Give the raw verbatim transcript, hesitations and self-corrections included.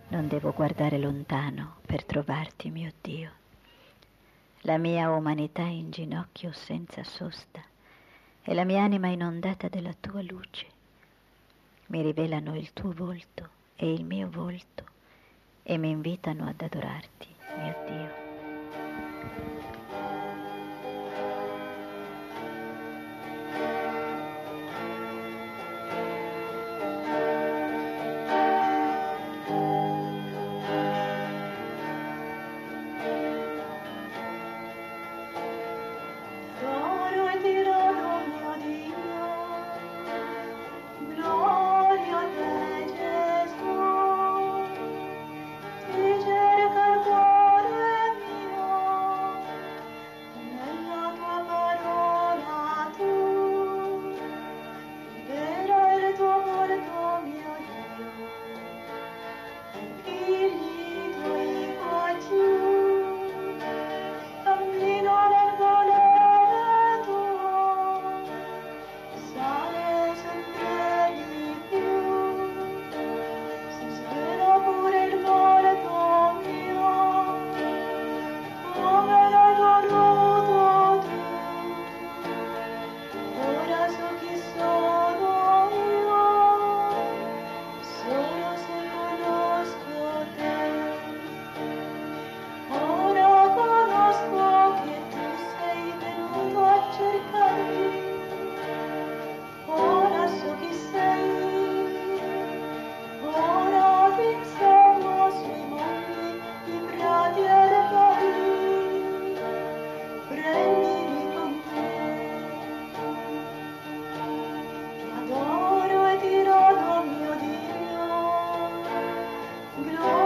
Non devo guardare lontano per trovarti, mio Dio. La mia umanità è in ginocchio senza sosta e la mia anima inondata della tua luce. Mi rivelano il tuo volto e il mio volto e mi invitano ad adorarti, mio Dio. Adoro e ti rodo, mio Dio, gloria